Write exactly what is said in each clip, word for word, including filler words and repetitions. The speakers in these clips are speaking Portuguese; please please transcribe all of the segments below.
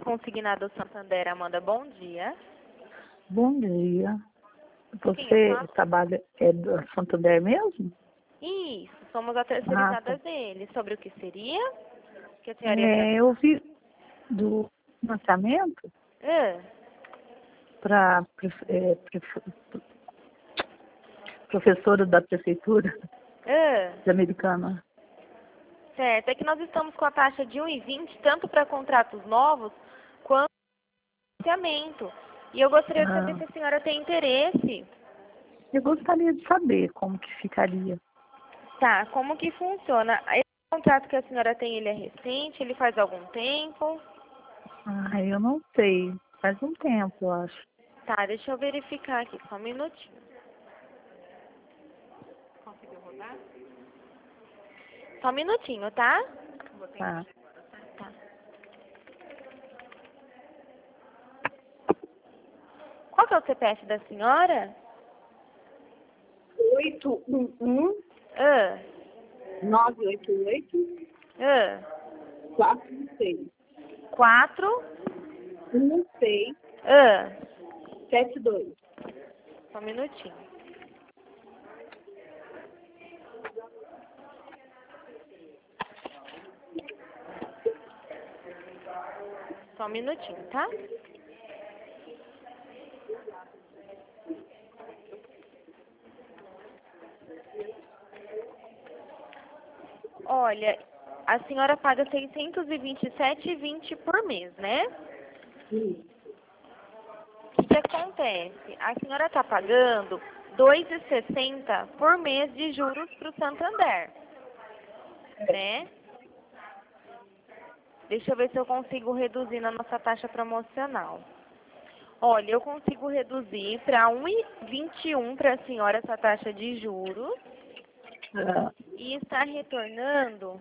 Consignado Santander, Amanda, bom dia. Bom dia. Quem Você eu falo? trabalha é do Santander mesmo? Isso, somos a Ah, terceirizada tá. dele. Sobre o que seria? Que a senhora ia É, tratar? eu vi do financiamento Ah, para professora da prefeitura ah, de Americana. certo. É que nós estamos com a taxa de um e vinte, tanto para contratos novos quanto para financiamento. E eu gostaria de saber Ah, se a senhora tem interesse. eu gostaria de saber como que ficaria. Tá, como que funciona? Esse contrato que a senhora tem, ele é recente? Ele faz algum tempo? Ah, eu não sei. Faz um tempo, eu acho. Tá, deixa eu verificar aqui, só um minutinho. Conseguiu rodar? Só um minutinho, tá? Tá. Tá. Qual que é o C P F da senhora? oito um um, Ah, nove oito oito, ah. quatro seis. Quatro. um seis Ah. sete dois. Só um minutinho. Só um minutinho, tá? Olha, a senhora paga seiscentos e vinte e sete e vinte por mês, né? O que que acontece? A senhora está pagando dois e sessenta por mês de juros para o Santander, né? Deixa eu ver se eu consigo reduzir na nossa taxa promocional. Olha, eu consigo reduzir para um e vinte e um para a senhora essa taxa de juros Ah, e está retornando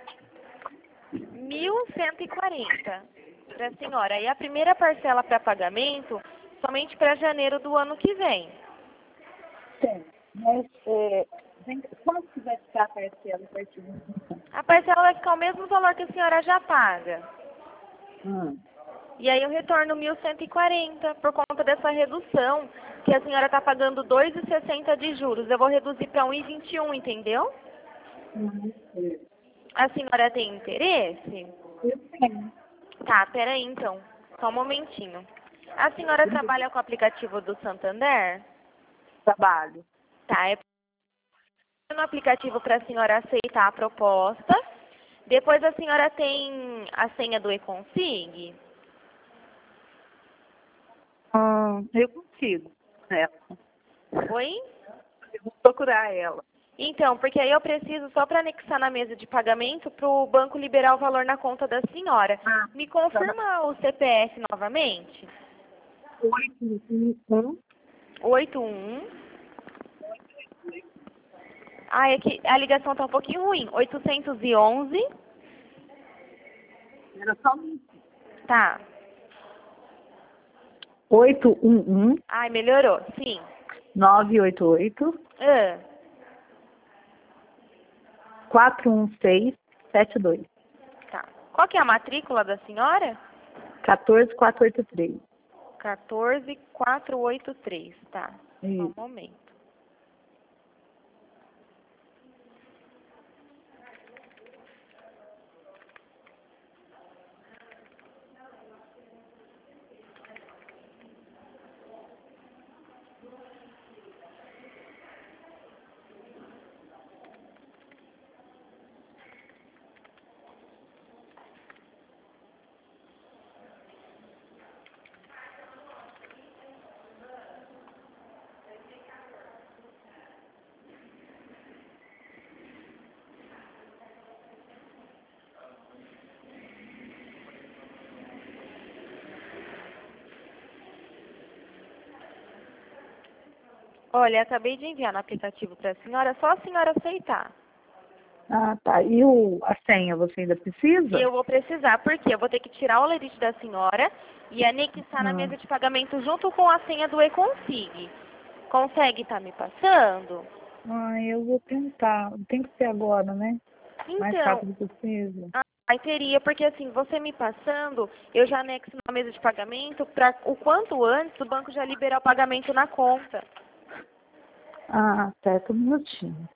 mil cento e quarenta para a senhora. E a primeira parcela para pagamento somente para janeiro do ano que vem. Tem. Mas, é, vem- quanto que vai ficar a parcela a partir de então? A parcela vai ficar o mesmo valor que a senhora já paga. Hum. E aí eu retorno mil cento e quarenta por conta dessa redução, que a senhora está pagando dois e sessenta de juros. Eu vou reduzir para um e vinte e um, entendeu? Hum, é. A senhora tem interesse? Eu tenho. Tá, peraí então. Só um momentinho. A senhora trabalha com o aplicativo do Santander? Trabalho. Tá, é no aplicativo para a senhora aceitar a proposta. Depois a senhora tem a senha do eConsig? Hum, eu consigo. É. Oi? Eu vou procurar ela. Então, porque aí eu preciso só para anexar na mesa de pagamento para o banco liberar o valor na conta da senhora. Ah, Me tá. confirma o C P F novamente? oito um um. oito um. Ah, é que a ligação está um pouquinho ruim. oitocentos e onze. Era só um. Tá. oito um um, Ai, melhorou. Sim. nove oito oito, Ah, quatro um seis, sete dois. tá. Qual que é a matrícula da senhora? quatorze quatrocentos e oitenta e três. quatorze quatrocentos e oitenta e três. Tá. Só um Isso. momento. Olha, acabei de enviar no aplicativo para a senhora, só a senhora aceitar. Ah, tá. E o, a senha, você ainda E precisa? eu vou precisar, porque eu vou ter que tirar o lerite da senhora e anexar na Ah, mesa de pagamento junto com a senha do eConsig. Consegue estar me passando? ah, eu vou tentar. Tem que ser agora, né? Mais Então, rápido possível. Aí teria, porque assim, você me passando, eu já anexo na mesa de pagamento para o quanto antes o banco já liberar o pagamento na conta. Ah, certo, um minutinho.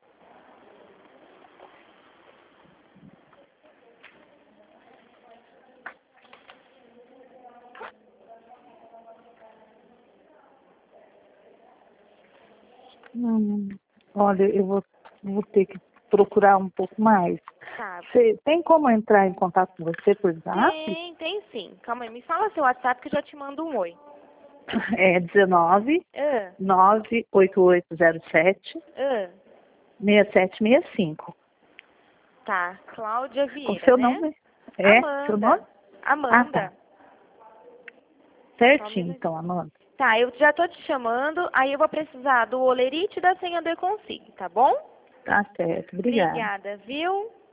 Hum, olha, eu vou, vou ter que procurar um pouco mais. Tá. Você tem como entrar em contato com você por zap? Tem, tem sim. Calma aí, me fala seu WhatsApp que eu já te mando um oi. É dezenove, Ah, nove oito oito zero sete, ah, seis sete seis cinco. tá. Cláudia O Vieira, seu né? nome? É? Seu nome? Amanda. Ah, tá. Amanda. Só um Certinho, minutinho. então, Amanda. Tá, eu já tô te chamando, aí eu vou precisar do olerite e da senha do e-consig, tá bom? Tá certo. Obrigada. Obrigada, viu?